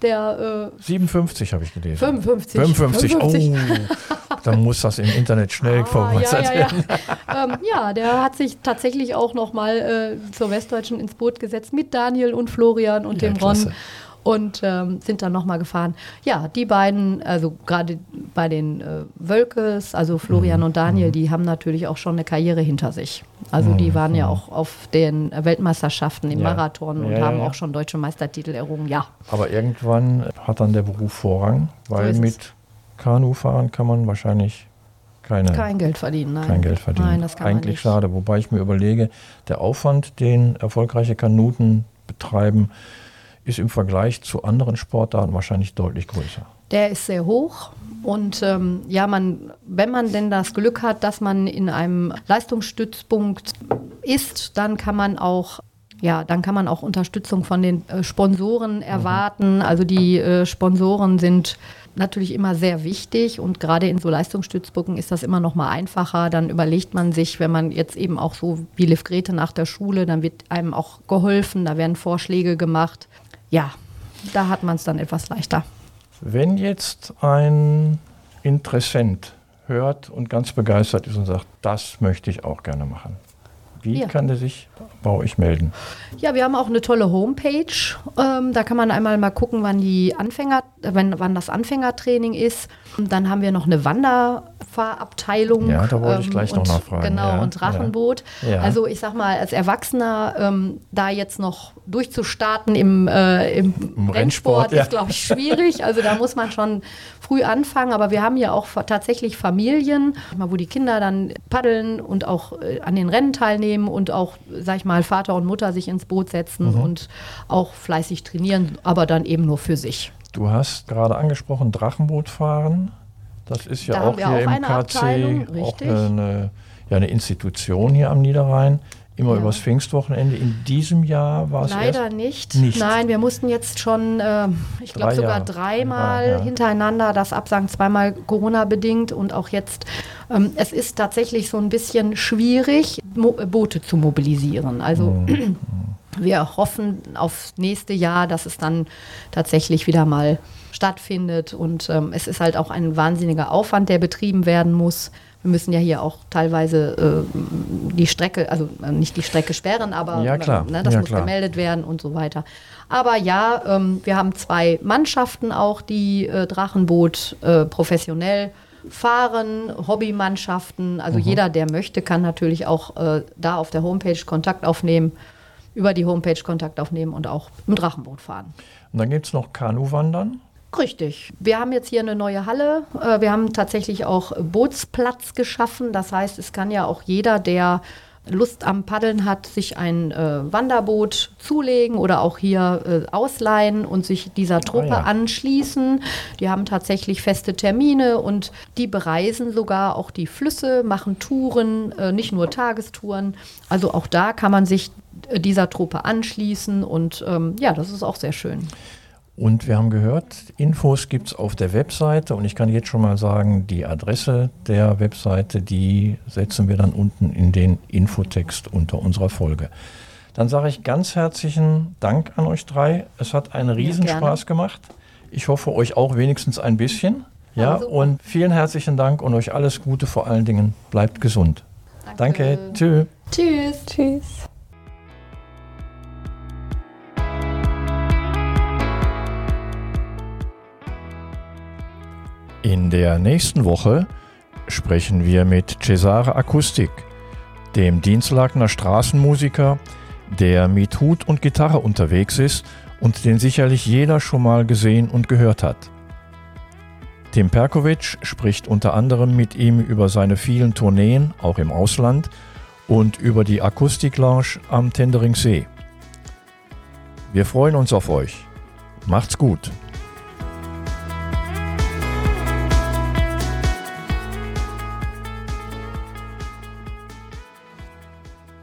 der äh, siebenundfünfzig habe ich gelesen. fünfundfünfzig. fünfundfünfzig, fünfundfünfzig. oh, dann muss das im Internet schnell Ah, verbessert ja, ja, werden. ja. ähm, ja, der hat sich tatsächlich auch nochmal äh, zur Westdeutschen ins Boot gesetzt mit Daniel und Florian und Ja, dem klasse. Ron und ähm, sind dann nochmal gefahren. Ja, die beiden, also gerade bei den äh, Wölkes, also Florian Mhm. und Daniel, die haben natürlich auch schon eine Karriere hinter sich. Also die waren ja auch auf den Weltmeisterschaften im Ja. Marathon und Ja, ja, haben ja. auch schon deutsche Meistertitel errungen. Ja, Aber irgendwann hat dann der Beruf Vorrang, weil ist es. mit Kanufahren kann man wahrscheinlich keine, kein Geld verdienen. Nein. kein Geld verdienen. Nein, das kann man Eigentlich nicht. schade, wobei ich mir überlege, der Aufwand, den erfolgreiche Kanuten betreiben, ist im Vergleich zu anderen Sportarten wahrscheinlich deutlich größer. Der ist sehr hoch und ähm, ja, man, wenn man denn das Glück hat, dass man in einem Leistungsstützpunkt ist, dann kann man auch ja, dann kann man auch Unterstützung von den äh, Sponsoren erwarten. Also die äh, Sponsoren sind natürlich immer sehr wichtig und gerade in so Leistungsstützpunkten ist das immer noch mal einfacher. Dann überlegt man sich, wenn man jetzt eben auch so wie Liv Grete nach der Schule, dann wird einem auch geholfen, da werden Vorschläge gemacht. Ja, da hat man es dann etwas leichter. Wenn jetzt ein Interessent hört und ganz begeistert ist und sagt, das möchte ich auch gerne machen, wie Ja. kann der sich bei euch melden? Ja, wir haben auch eine tolle Homepage. Ähm, da kann man einmal mal gucken, wann die Anfänger, wenn, wann das Anfängertraining ist. Und dann haben wir noch eine Wanderfahrabteilung. Ja, da wollte ich gleich noch und, nachfragen. Genau, Ja, und Drachenboot. ja. Ja. Also ich sag mal, als Erwachsener ähm, da jetzt noch durchzustarten im, äh, im, Im Rennsport, Rennsport, ja. ist, glaube ich, schwierig. Also da muss man schon früh anfangen. Aber wir haben ja auch fa- tatsächlich Familien, wo die Kinder dann paddeln und auch äh, an den Rennen teilnehmen und auch, sag ich mal, Vater und Mutter sich ins Boot setzen Mhm. und auch fleißig trainieren, aber dann eben nur für sich. Du hast gerade angesprochen, Drachenbootfahren. Das ist ja Da haben auch wir hier auch im eine K C Abteilung, auch richtig. eine, ja, eine Institution hier am Niederrhein. Immer Ja. übers Pfingstwochenende. In diesem Jahr war es Leider erst nicht. nicht. Nein, wir mussten jetzt schon, äh, ich glaube Drei sogar Jahre. dreimal Ja, ja. hintereinander das absagen, zweimal Corona-bedingt und auch jetzt. Ähm, es ist tatsächlich so ein bisschen schwierig, Mo Boote zu mobilisieren. Also Mhm. wir hoffen aufs nächste Jahr, dass es dann tatsächlich wieder mal stattfindet. Und ähm, es ist halt auch ein wahnsinniger Aufwand, der betrieben werden muss. Wir müssen ja hier auch teilweise äh, die Strecke, also äh, nicht die Strecke sperren, aber Ja, klar. Ne, das Ja, muss klar. gemeldet werden und so weiter. Aber ja, ähm, wir haben zwei Mannschaften auch, die äh, Drachenboot äh, professionell fahren, Hobbymannschaften. Also jeder, der möchte, kann natürlich auch äh, da auf der Homepage Kontakt aufnehmen, über die Homepage Kontakt aufnehmen und auch im Drachenboot fahren. Und dann gibt es noch Kanuwandern. Richtig. Wir haben jetzt hier eine neue Halle. Äh, Wir haben tatsächlich auch Bootsplatz geschaffen. Das heißt, es kann ja auch jeder, der Lust am Paddeln hat, sich ein äh, Wanderboot zulegen oder auch hier äh, ausleihen und sich dieser Truppe Ah, ja. anschließen. Die haben tatsächlich feste Termine und die bereisen sogar auch die Flüsse, machen Touren, äh, nicht nur Tagestouren. Also auch da kann man sich äh, dieser Truppe anschließen und ähm, ja, das ist auch sehr schön. Und wir haben gehört, Infos gibt es auf der Webseite und ich kann jetzt schon mal sagen, die Adresse der Webseite, die setzen wir dann unten in den Infotext unter unserer Folge. Dann sage ich ganz herzlichen Dank an euch drei. Es hat einen Riesenspaß gemacht. Ich hoffe, euch auch wenigstens ein bisschen. Ja, Ja, super. und vielen herzlichen Dank und euch alles Gute, vor allen Dingen bleibt gesund. Danke. Tschüss. Tschüss. Tschüss. In der nächsten Woche sprechen wir mit Cesare Akustik, dem Dinslakener Straßenmusiker, der mit Hut und Gitarre unterwegs ist und den sicherlich jeder schon mal gesehen und gehört hat. Tim Perkovic spricht unter anderem mit ihm über seine vielen Tourneen, auch im Ausland, und über die Akustiklounge am Tenderingsee. Wir freuen uns auf euch. Macht's gut!